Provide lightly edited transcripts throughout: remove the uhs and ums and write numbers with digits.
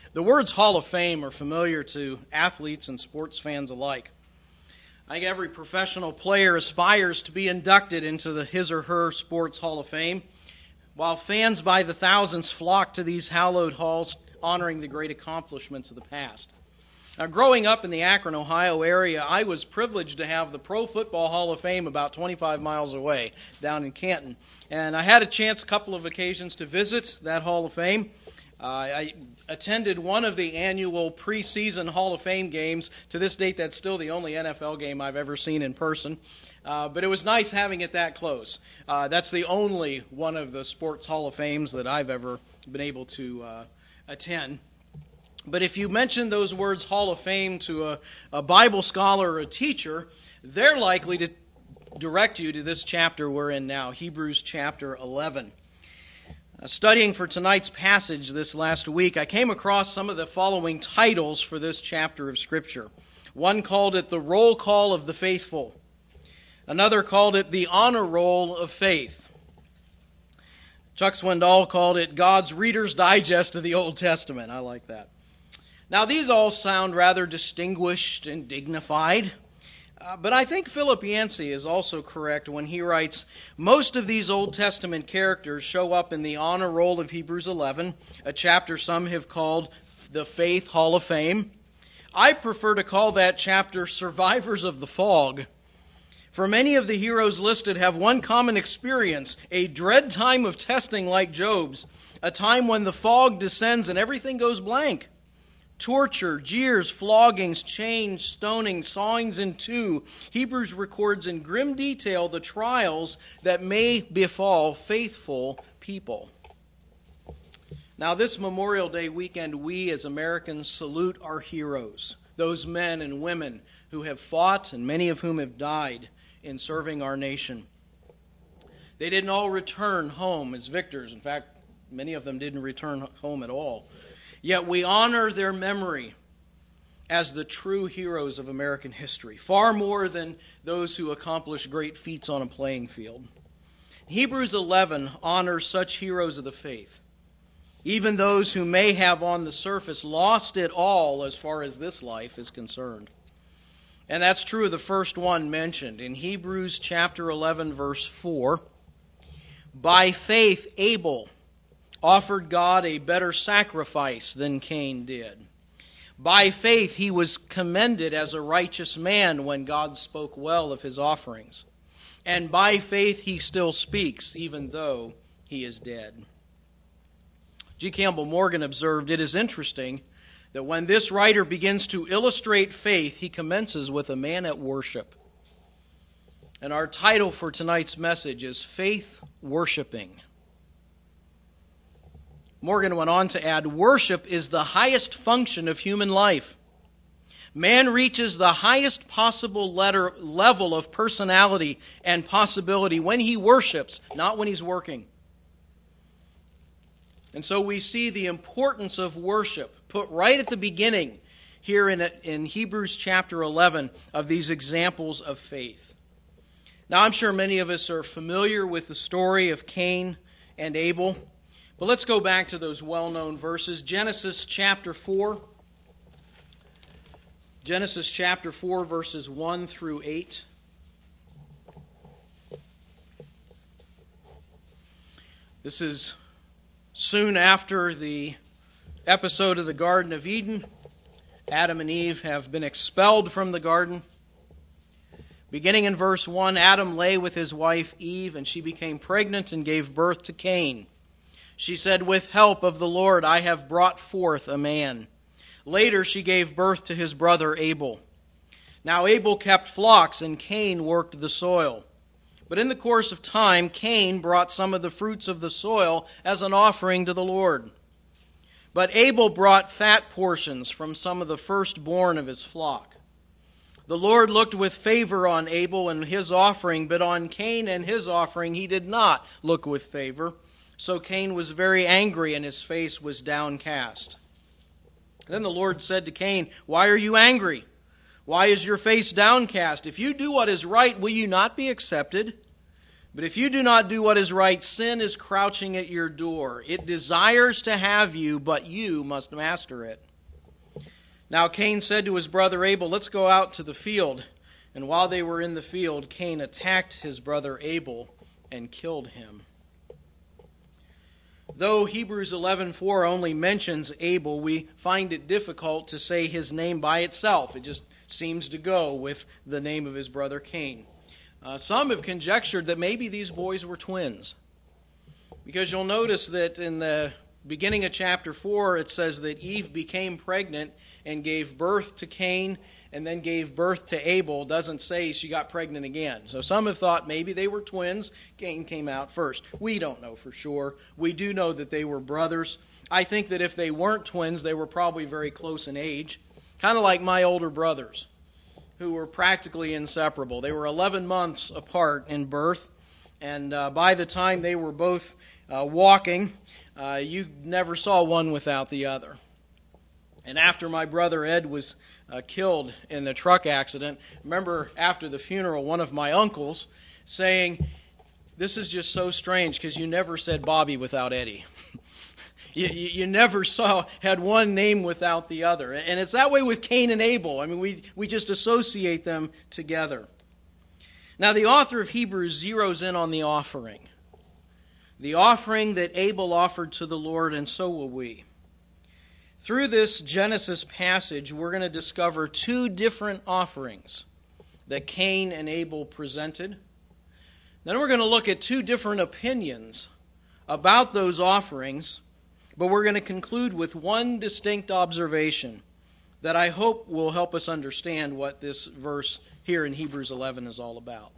The words Hall of Fame are familiar to athletes and sports fans alike. I think every professional player aspires to be inducted into his or her sports Hall of Fame, while fans by the thousands flock to these hallowed halls honoring the great accomplishments of the past. Now, growing up in the Akron, Ohio area, I was privileged to have the Pro Football Hall of Fame about 25 miles away down in Canton. And I had a chance, a couple of occasions, to visit that Hall of Fame. I attended one of the annual preseason Hall of Fame games. To this date, that's still the only NFL game I've ever seen in person. But it was nice having it that close. That's the only one of the sports Hall of Fames that I've ever been able to attend. But if you mention those words Hall of Fame to a Bible scholar or a teacher, they're likely to direct you to this chapter we're in now, Hebrews chapter 11. Studying for tonight's passage this last week, I came across some of the following titles for this chapter of Scripture. One called it the Roll Call of the Faithful. Another called it the Honor Roll of Faith. Chuck Swindoll called it God's Reader's Digest of the Old Testament. I like that. Now, these all sound rather distinguished and dignified, but I think Philip Yancey is also correct when he writes, most of these Old Testament characters show up in the honor roll of Hebrews 11, a chapter some have called the Faith Hall of Fame. I prefer to call that chapter Survivors of the Fog. For many of the heroes listed have one common experience, a dread time of testing like Job's, a time when the fog descends and everything goes blank. Torture, jeers, floggings, chains, stoning, sawings in two. Hebrews records in grim detail the trials that may befall faithful people. Now, this Memorial Day weekend, we as Americans salute our heroes, those men and women who have fought and many of whom have died in serving our nation. They didn't all return home as victors. In fact, many of them didn't return home at all. Yet we honor their memory as the true heroes of American history, far more than those who accomplish great feats on a playing field. Hebrews 11 honors such heroes of the faith, even those who may have on the surface lost it all as far as this life is concerned. And that's true of the first one mentioned. In Hebrews chapter 11, verse 4, by faith Abel offered God a better sacrifice than Cain did. By faith he was commended as a righteous man when God spoke well of his offerings. And by faith he still speaks, even though he is dead. G. Campbell Morgan observed, it is interesting that when this writer begins to illustrate faith, he commences with a man at worship. And our title for tonight's message is Faith Worshiping. Morgan went on to add, worship is the highest function of human life. Man reaches the highest possible level of personality and possibility when he worships, not when he's working. And so we see the importance of worship put right at the beginning here in Hebrews chapter 11 of these examples of faith. Now, I'm sure many of us are familiar with the story of Cain and Abel. But let's go back to those well-known verses. Genesis chapter 4. Genesis chapter 4, verses 1 through 8. This is soon after the episode of the Garden of Eden. Adam and Eve have been expelled from the garden. Beginning in verse 1, Adam lay with his wife Eve, and she became pregnant and gave birth to Cain. She said, with help of the Lord, I have brought forth a man. Later she gave birth to his brother Abel. Now Abel kept flocks, and Cain worked the soil. But in the course of time, Cain brought some of the fruits of the soil as an offering to the Lord. But Abel brought fat portions from some of the firstborn of his flock. The Lord looked with favor on Abel and his offering, but on Cain and his offering he did not look with favor. So Cain was very angry, and his face was downcast. Then the Lord said to Cain, why are you angry? Why is your face downcast? If you do what is right, will you not be accepted? But if you do not do what is right, sin is crouching at your door. It desires to have you, but you must master it. Now Cain said to his brother Abel, let's go out to the field. And while they were in the field, Cain attacked his brother Abel and killed him. Though Hebrews 11:4 only mentions Abel, we find it difficult to say his name by itself. It just seems to go with the name of his brother Cain. Some have conjectured that maybe these boys were twins, because you'll notice that in the beginning of chapter 4 it says that Eve became pregnant and gave birth to Cain and then gave birth to Abel. It doesn't say she got pregnant again. So some have thought maybe they were twins. Cain came out first. We don't know for sure. We do know that they were brothers. I think that if they weren't twins, they were probably very close in age, kind of like my older brothers, who were practically inseparable. They were 11 months apart in birth, and by the time they were both walking, you never saw one without the other. And after my brother Ed was killed in the truck accident, remember after the funeral, one of my uncles saying, this is just so strange because you never said Bobby without Eddie. You never had one name without the other. And it's that way with Cain and Abel. I mean, we just associate them together. Now, the author of Hebrews zeroes in on the offering. The offering that Abel offered to the Lord, and so will we. Through this Genesis passage, we're going to discover two different offerings that Cain and Abel presented. Then we're going to look at two different opinions about those offerings, but we're going to conclude with one distinct observation that I hope will help us understand what this verse here in Hebrews 11 is all about.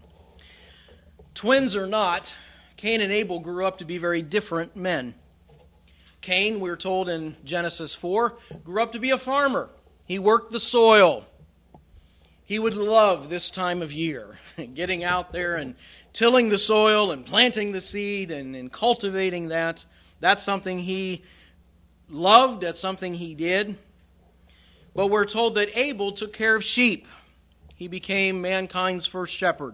Twins or not, Cain and Abel grew up to be very different men. Cain, we're told in Genesis 4, grew up to be a farmer. He worked the soil. He would love this time of year, getting out there and tilling the soil and planting the seed and cultivating that. That's something he loved. That's something he did. But we're told that Abel took care of sheep. He became mankind's first shepherd.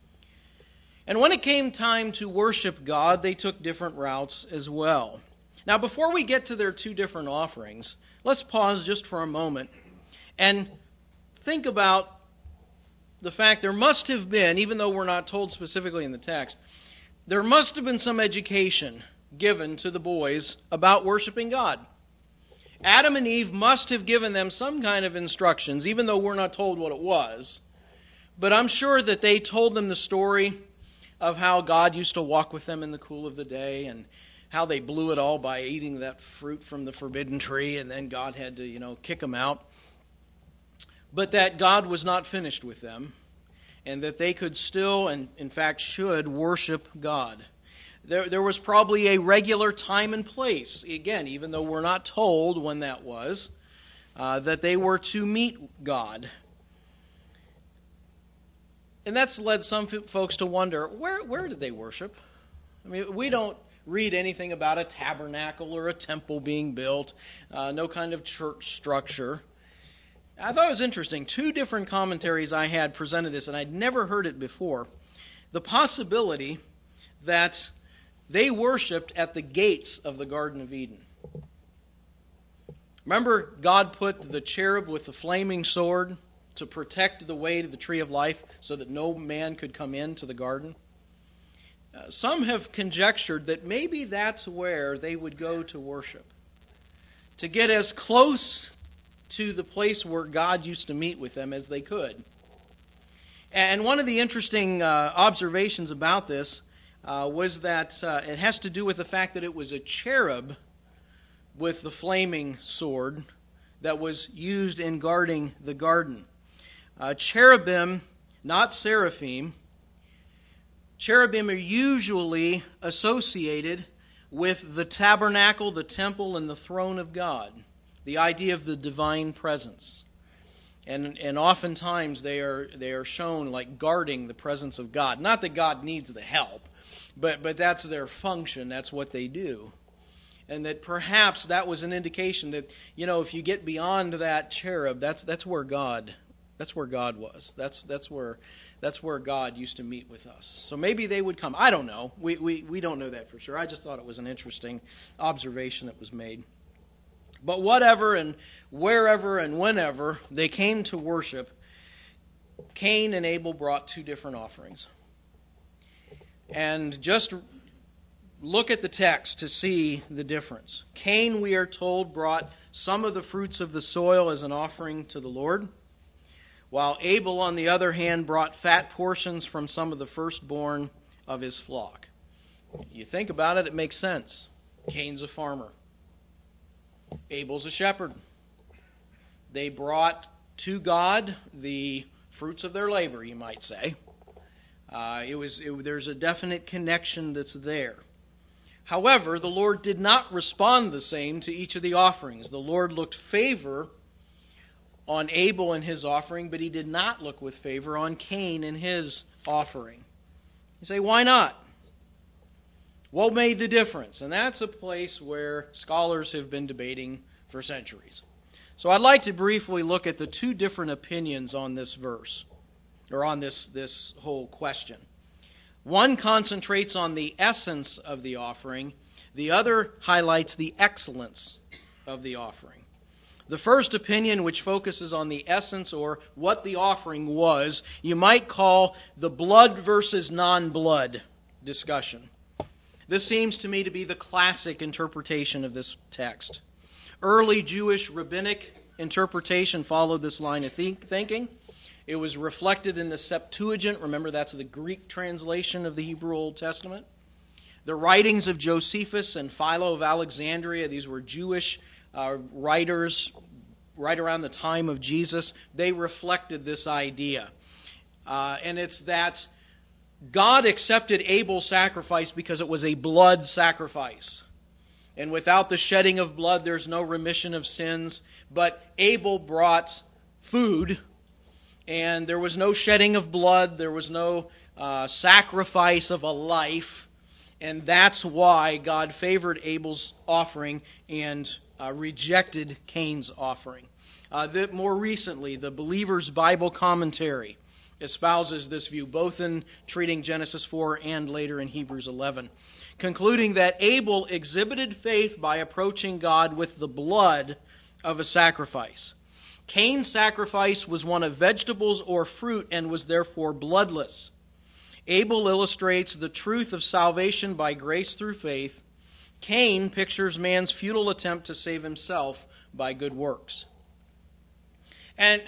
And when it came time to worship God, they took different routes as well. Now, before we get to their two different offerings, let's pause just for a moment and think about the fact there must have been, even though we're not told specifically in the text, there must have been some education given to the boys about worshiping God. Adam and Eve must have given them some kind of instructions, even though we're not told what it was. But I'm sure that they told them the story of how God used to walk with them in the cool of the day and how they blew it all by eating that fruit from the forbidden tree, and then God had to, kick them out. But that God was not finished with them, and that they could still, and in fact should, worship God. There was probably a regular time and place, again, even though we're not told when that was, that they were to meet God. And that's led some folks to wonder, where did they worship? I mean, we don't read anything about a tabernacle or a temple being built, no kind of church structure. I thought it was interesting. Two different commentaries I had presented this, and I'd never heard it before. The possibility that they worshipped at the gates of the Garden of Eden. Remember, God put the cherub with the flaming sword to protect the way to the tree of life so that no man could come into the garden? Some have conjectured that maybe that's where they would go to worship, to get as close to the place where God used to meet with them as they could. And one of the interesting observations about this was that it has to do with the fact that it was a cherub with the flaming sword that was used in guarding the garden. Cherubim, not seraphim. Cherubim are usually associated with the tabernacle, the temple, and the throne of God. The idea of the divine presence. And oftentimes they are shown like guarding the presence of God. Not that God needs the help, but that's their function. That's what they do. And that perhaps that was an indication that, if you get beyond that cherub, that's where God was. That's where That's where God used to meet with us. So maybe they would come. I don't know. We don't know that for sure. I just thought it was an interesting observation that was made. But whatever and wherever and whenever they came to worship, Cain and Abel brought two different offerings. And just look at the text to see the difference. Cain, we are told, brought some of the fruits of the soil as an offering to the Lord, while Abel, on the other hand, brought fat portions from some of the firstborn of his flock. You think about it, it makes sense. Cain's a farmer. Abel's a shepherd. They brought to God the fruits of their labor, you might say. There's a definite connection that's there. However, the Lord did not respond the same to each of the offerings. The Lord looked favor on Abel and his offering, but he did not look with favor on Cain and his offering. You say, why not? What made the difference? And that's a place where scholars have been debating for centuries. So I'd like to briefly look at the two different opinions on this verse, or on this whole question. One concentrates on the essence of the offering. The other highlights the excellence of the offering. The first opinion, which focuses on the essence or what the offering was, you might call the blood versus non-blood discussion. This seems to me to be the classic interpretation of this text. Early Jewish rabbinic interpretation followed this line of thinking. It was reflected in the Septuagint. Remember, that's the Greek translation of the Hebrew Old Testament. The writings of Josephus and Philo of Alexandria, these were Jewish writers right around the time of Jesus. They reflected this idea. And it's that God accepted Abel's sacrifice because it was a blood sacrifice. And without the shedding of blood, there's no remission of sins. But Abel brought food, and there was no shedding of blood. There was no sacrifice of a life. And that's why God favored Abel's offering and rejected Cain's offering. More recently, the Believer's Bible Commentary espouses this view, both in treating Genesis 4 and later in Hebrews 11, concluding that Abel exhibited faith by approaching God with the blood of a sacrifice. Cain's sacrifice was one of vegetables or fruit and was therefore bloodless. Abel illustrates the truth of salvation by grace through faith. Cain pictures man's futile attempt to save himself by good works. And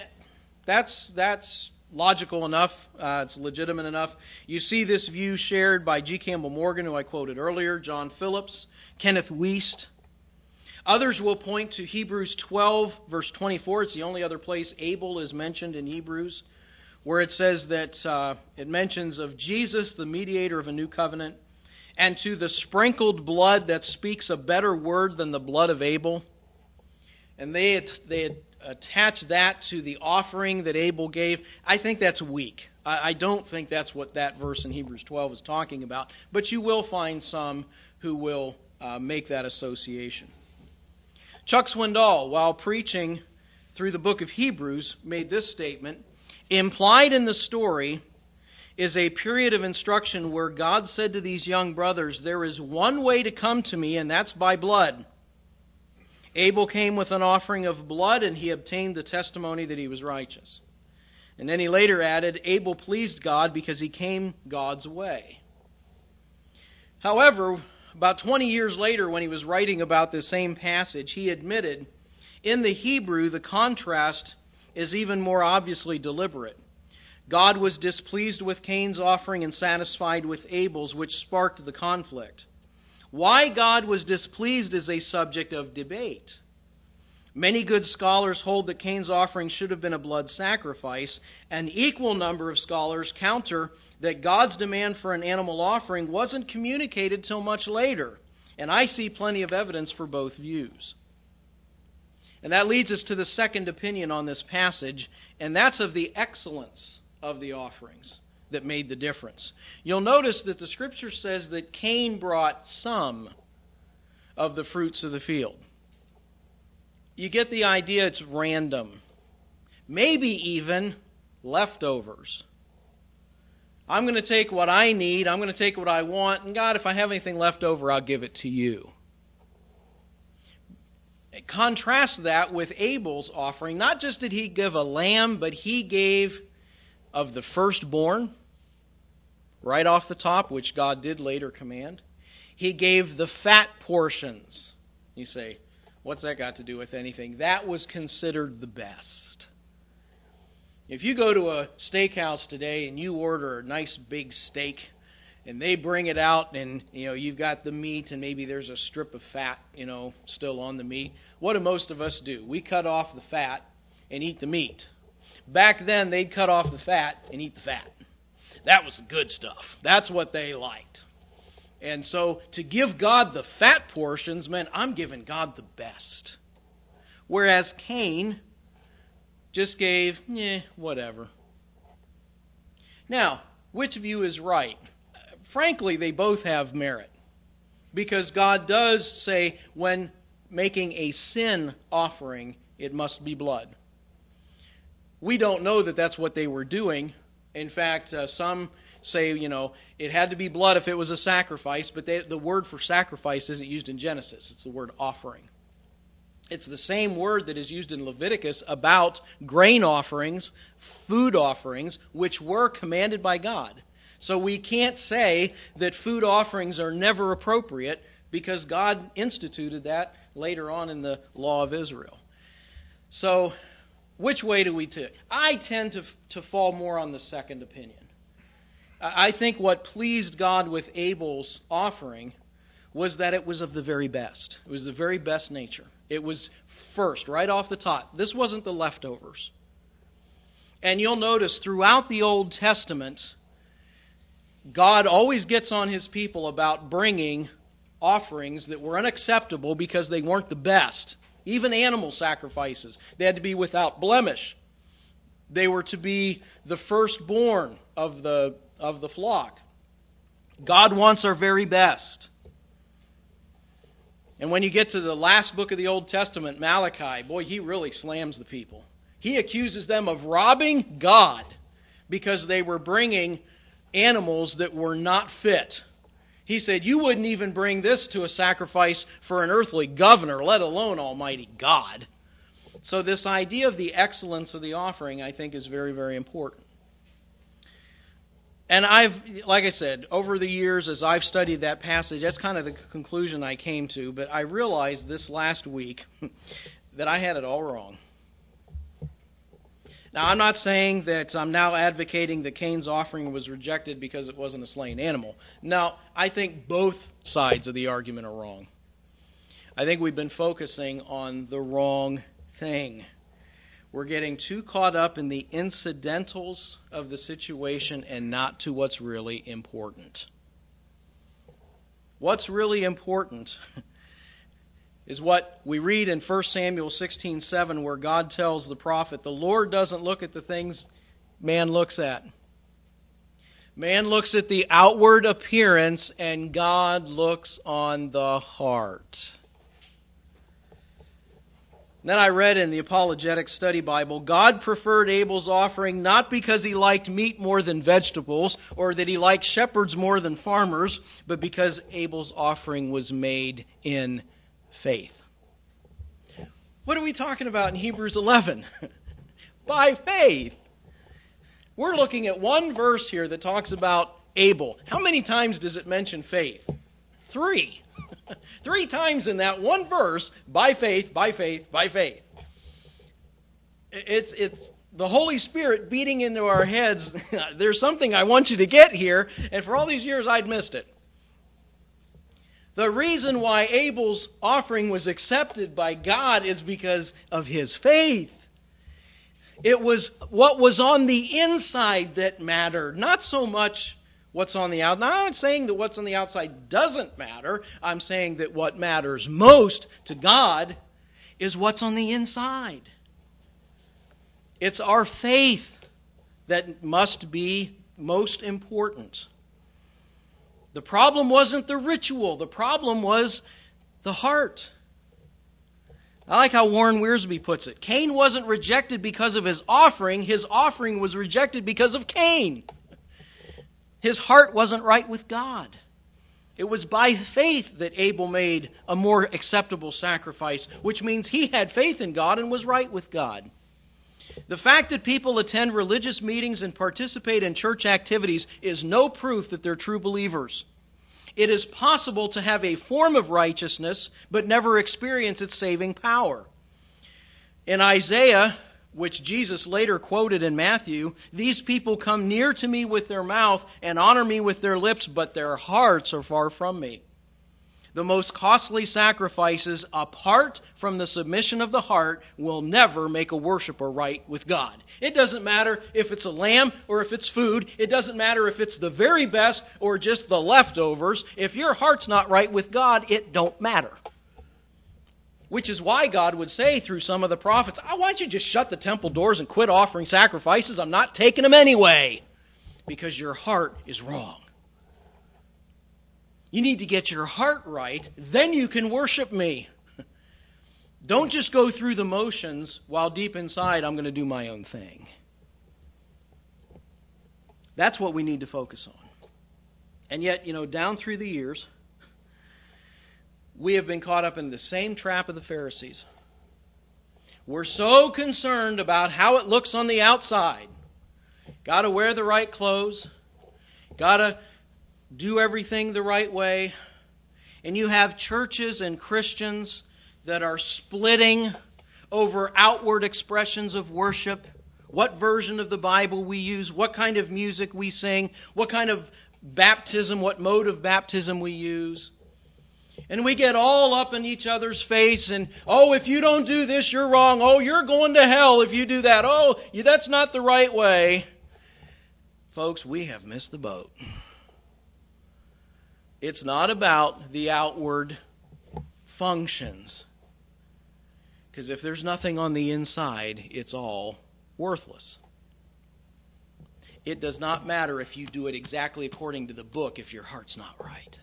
that's logical enough. It's legitimate enough. You see this view shared by G. Campbell Morgan, who I quoted earlier, John Phillips, Kenneth Wuest. Others will point to Hebrews 12, verse 24. It's the only other place Abel is mentioned in Hebrews, where it says that it mentions of Jesus, the mediator of a new covenant, and to the sprinkled blood that speaks a better word than the blood of Abel. And they attach that to the offering that Abel gave. I think that's weak. I don't think that's what that verse in Hebrews 12 is talking about. But you will find some who will make that association. Chuck Swindoll, while preaching through the book of Hebrews, made this statement: implied in the story is a period of instruction where God said to these young brothers, there is one way to come to me, and that's by blood. Abel came with an offering of blood, and he obtained the testimony that he was righteous. And then he later added, Abel pleased God because he came God's way. However, about 20 years later, when he was writing about this same passage, he admitted, in the Hebrew, the contrast is even more obviously deliberate. God was displeased with Cain's offering and satisfied with Abel's, which sparked the conflict. Why God was displeased is a subject of debate. Many good scholars hold that Cain's offering should have been a blood sacrifice. An equal number of scholars counter that God's demand for an animal offering wasn't communicated till much later. And I see plenty of evidence for both views. And that leads us to the second opinion on this passage, and that's of the excellence of the offerings that made the difference. You'll notice that the Scripture says that Cain brought some of the fruits of the field. You get the idea it's random. Maybe even leftovers. I'm going to take what I need, I'm going to take what I want, and God, if I have anything left over, I'll give it to you. Contrast that with Abel's offering. Not just did he give a lamb, but he gave of the firstborn, right off the top, which God did later command. He gave the fat portions. You say, what's that got to do with anything? That was considered the best. If you go to a steakhouse today and you order a nice big steak, and they bring it out and, you've got the meat and maybe there's a strip of fat, still on the meat, what do most of us do? We cut off the fat and eat the meat. Back then, they'd cut off the fat and eat the fat. That was the good stuff. That's what they liked. And so to give God the fat portions meant I'm giving God the best. Whereas Cain just gave, whatever. Now, which of you is right? Frankly, they both have merit. Because God does say when making a sin offering, it must be blood. We don't know that that's what they were doing. In fact, some say, it had to be blood if it was a sacrifice, but the word for sacrifice isn't used in Genesis. It's the word offering. It's the same word that is used in Leviticus about grain offerings, food offerings, which were commanded by God. So we can't say that food offerings are never appropriate because God instituted that later on in the law of Israel. So which way do we take? I tend to fall more on the second opinion. I think what pleased God with Abel's offering was that it was of the very best. It was the very best nature. It was first, right off the top. This wasn't the leftovers. And you'll notice throughout the Old Testament, God always gets on His people about bringing offerings that were unacceptable because they weren't the best. Even animal sacrifices. They had to be without blemish. They were to be the firstborn of the flock. God wants our very best. And when you get to the last book of the Old Testament, Malachi, boy, he really slams the people. He accuses them of robbing God because they were bringing animals that were not fit. He said, you wouldn't even bring this to a sacrifice for an earthly governor, let alone Almighty God. So this idea of the excellence of the offering, I think, is very, very important. And like I said, over the years as I've studied that passage, that's kind of the conclusion I came to. But I realized this last week that I had it all wrong. Now, I'm not saying that I'm now advocating that Cain's offering was rejected because it wasn't a slain animal. No, I think both sides of the argument are wrong. I think we've been focusing on the wrong thing. We're getting too caught up in the incidentals of the situation and not to what's really important. What's really important is what we read in 1 Samuel 16:7, where God tells the prophet, the Lord doesn't look at the things man looks at. Man looks at the outward appearance, and God looks on the heart. Then I read in the Apologetic Study Bible, God preferred Abel's offering not because he liked meat more than vegetables or that he liked shepherds more than farmers, but because Abel's offering was made in faith. What are we talking about in Hebrews 11? By faith. We're looking at one verse here that talks about Abel. How many times does it mention faith? 3. 3 times in that one verse, by faith, by faith, by faith. It's the Holy Spirit beating into our heads. There's something I want you to get here, and for all these years I'd missed it. The reason why Abel's offering was accepted by God is because of his faith. It was what was on the inside that mattered, not so much what's on the outside. Now, I'm not saying that what's on the outside doesn't matter. I'm saying that what matters most to God is what's on the inside. It's our faith that must be most important. The problem wasn't the ritual. The problem was the heart. I like how Warren Wiersbe puts it. Cain wasn't rejected because of his offering. His offering was rejected because of Cain. His heart wasn't right with God. It was by faith that Abel made a more acceptable sacrifice, which means he had faith in God and was right with God. The fact that people attend religious meetings and participate in church activities is no proof that they're true believers. It is possible to have a form of righteousness but never experience its saving power. In Isaiah, which Jesus later quoted in Matthew, these people come near to me with their mouth and honor me with their lips, but their hearts are far from me. The most costly sacrifices, apart from the submission of the heart, will never make a worshiper right with God. It doesn't matter if it's a lamb or if it's food. It doesn't matter if it's the very best or just the leftovers. If your heart's not right with God, it don't matter. Which is why God would say through some of the prophets, why don't you just shut the temple doors and quit offering sacrifices? I'm not taking them anyway. Because your heart is wrong. You need to get your heart right, then you can worship me. Don't just go through the motions while deep inside I'm going to do my own thing. That's what we need to focus on. And yet, down through the years, we have been caught up in the same trap of the Pharisees. We're so concerned about how it looks on the outside. Got to wear the right clothes. Got to do everything the right way. And you have churches and Christians that are splitting over outward expressions of worship, what version of the Bible we use, what kind of music we sing, what kind of baptism, what mode of baptism we use. And we get all up in each other's face and, if you don't do this, you're wrong. You're going to hell if you do that. That's not the right way. Folks, we have missed the boat. It's not about the outward functions. Because if there's nothing on the inside, it's all worthless. It does not matter if you do it exactly according to the book if your heart's not right.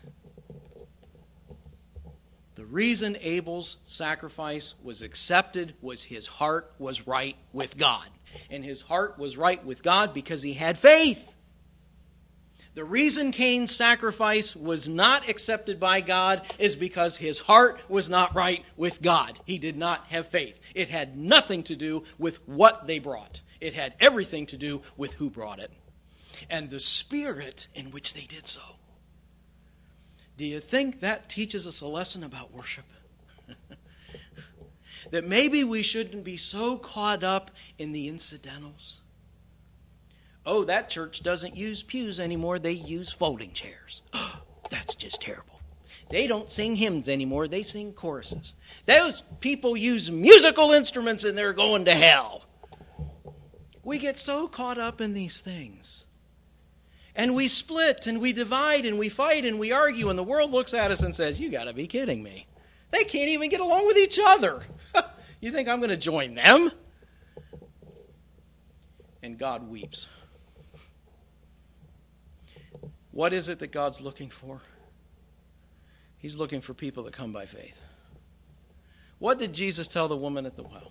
The reason Abel's sacrifice was accepted was his heart was right with God. And his heart was right with God because he had faith. The reason Cain's sacrifice was not accepted by God is because his heart was not right with God. He did not have faith. It had nothing to do with what they brought. It had everything to do with who brought it. And the spirit in which they did so. Do you think that teaches us a lesson about worship? That maybe we shouldn't be so caught up in the incidentals. That church doesn't use pews anymore. They use folding chairs. That's just terrible. They don't sing hymns anymore. They sing choruses. Those people use musical instruments and they're going to hell. We get so caught up in these things. And we split and we divide and we fight and we argue, and the world looks at us and says, you got to be kidding me. They can't even get along with each other. You think I'm going to join them? And God weeps. What is it that God's looking for? He's looking for people that come by faith. What did Jesus tell the woman at the well?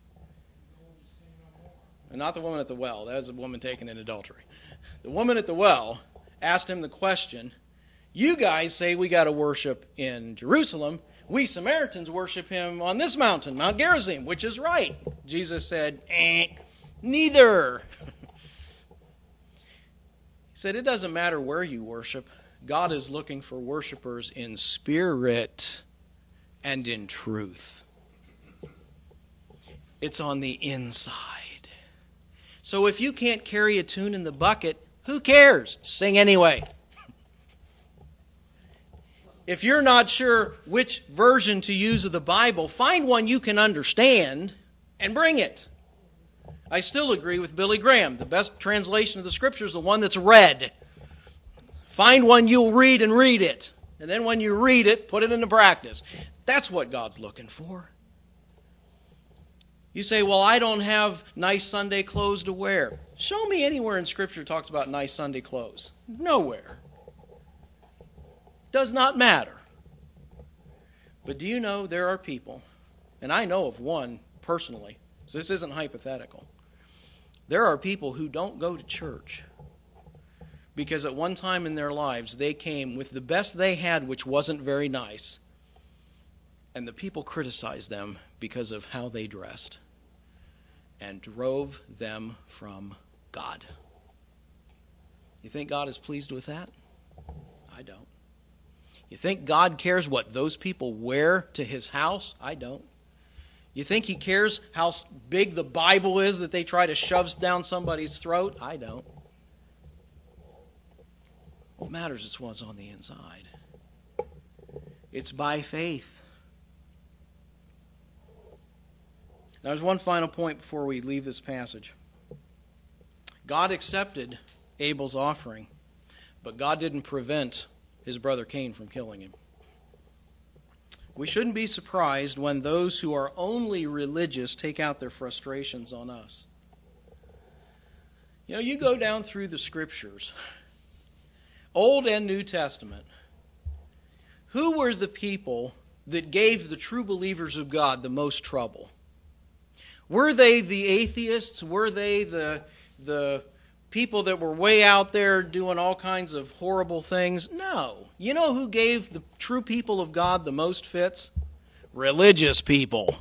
And not the woman at the well. That was a woman taken in adultery. The woman at the well asked him the question, you guys say we got to worship in Jerusalem. We Samaritans worship him on this mountain, Mount Gerizim, which is right. Jesus said, neither. He said, it doesn't matter where you worship. God is looking for worshipers in spirit and in truth. It's on the inside. So if you can't carry a tune in the bucket, who cares? Sing anyway. If you're not sure which version to use of the Bible, find one you can understand and bring it. I still agree with Billy Graham. The best translation of the Scripture is the one that's read. Find one you'll read and read it. And then when you read it, put it into practice. That's what God's looking for. You say, well, I don't have nice Sunday clothes to wear. Show me anywhere in Scripture talks about nice Sunday clothes. Nowhere. Does not matter. But do you know there are people, and I know of one personally, so this isn't hypothetical. There are people who don't go to church because at one time in their lives they came with the best they had, which wasn't very nice, and the people criticized them because of how they dressed and drove them from God. You think God is pleased with that? I don't. You think God cares what those people wear to his house? I don't. You think he cares how big the Bible is that they try to shove down somebody's throat? I don't. What matters is what's on the inside. It's by faith. Now, there's one final point before we leave this passage. God accepted Abel's offering, but God didn't prevent his brother Cain from killing him. We shouldn't be surprised when those who are only religious take out their frustrations on us. You know, you go down through the Scriptures, Old and New Testament. Who were the people that gave the true believers of God the most trouble? Were they the atheists? Were they the people that were way out there doing all kinds of horrible things? No. You know who gave the true people of God the most fits? Religious people.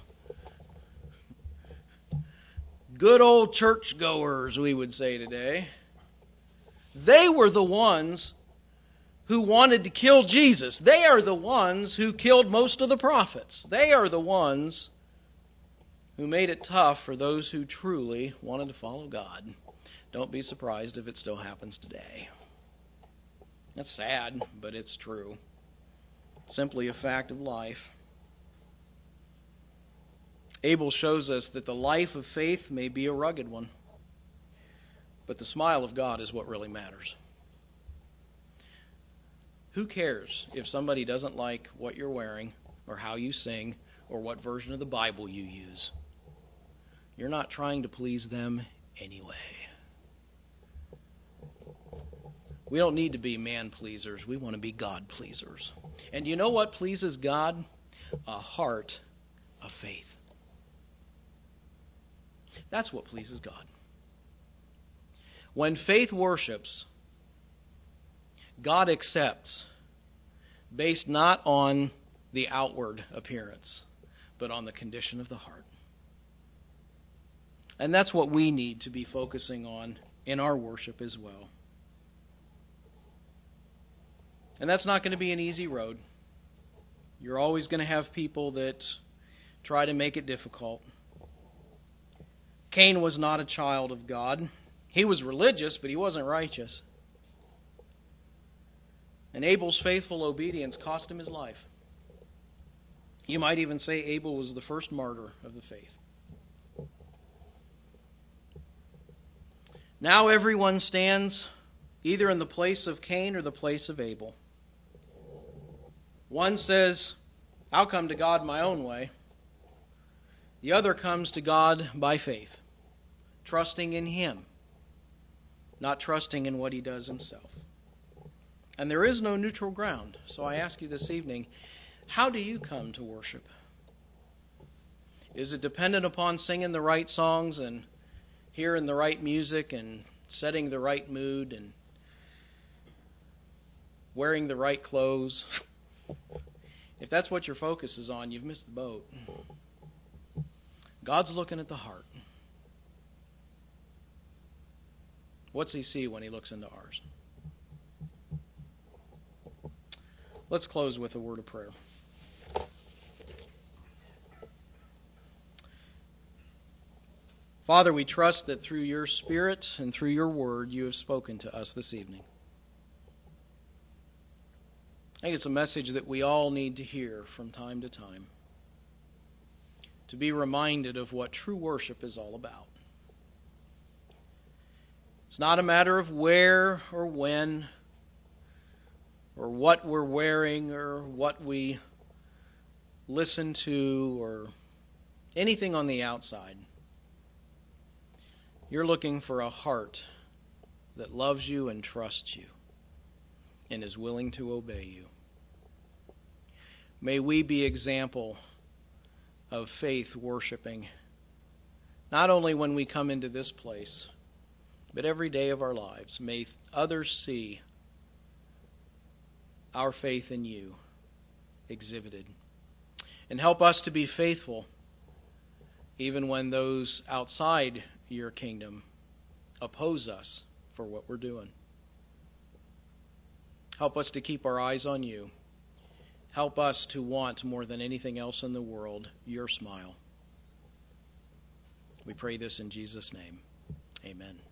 Good old churchgoers, we would say today. They were the ones who wanted to kill Jesus. They are the ones who killed most of the prophets. They are the ones who made it tough for those who truly wanted to follow God. Don't be surprised if it still happens today. That's sad, but it's true. It's simply a fact of life. Abel shows us that the life of faith may be a rugged one, but the smile of God is what really matters. Who cares if somebody doesn't like what you're wearing or how you sing or what version of the Bible you use? You're not trying to please them anyway. We don't need to be man pleasers. We want to be God pleasers. And you know what pleases God? A heart of faith. That's what pleases God. When faith worships, God accepts based not on the outward appearance, but on the condition of the heart. And that's what we need to be focusing on in our worship as well. And that's not going to be an easy road. You're always going to have people that try to make it difficult. Cain was not a child of God. He was religious, but he wasn't righteous. And Abel's faithful obedience cost him his life. You might even say Abel was the first martyr of the faith. Now everyone stands either in the place of Cain or the place of Abel. One says, I'll come to God my own way. The other comes to God by faith, trusting in Him, not trusting in what He does Himself. And there is no neutral ground. So I ask you this evening, how do you come to worship? Is it dependent upon singing the right songs and hearing the right music and setting the right mood and wearing the right clothes? If that's what your focus is on, you've missed the boat. God's looking at the heart. What's He see when He looks into ours? Let's close with a word of prayer. Father, we trust that through your Spirit and through your word you have spoken to us this evening. I think it's a message that we all need to hear from time to time, to be reminded of what true worship is all about. It's not a matter of where or when or what we're wearing or what we listen to or anything on the outside. You're looking for a heart that loves you and trusts you and is willing to obey you. May we be example of faith worshiping, not only when we come into this place but every day of our lives. May others see our faith in you exhibited. And help us to be faithful even when those outside your kingdom oppose us for what we're doing. Help us to keep our eyes on you. Help us to want more than anything else in the world your smile. We pray this in Jesus' name. Amen.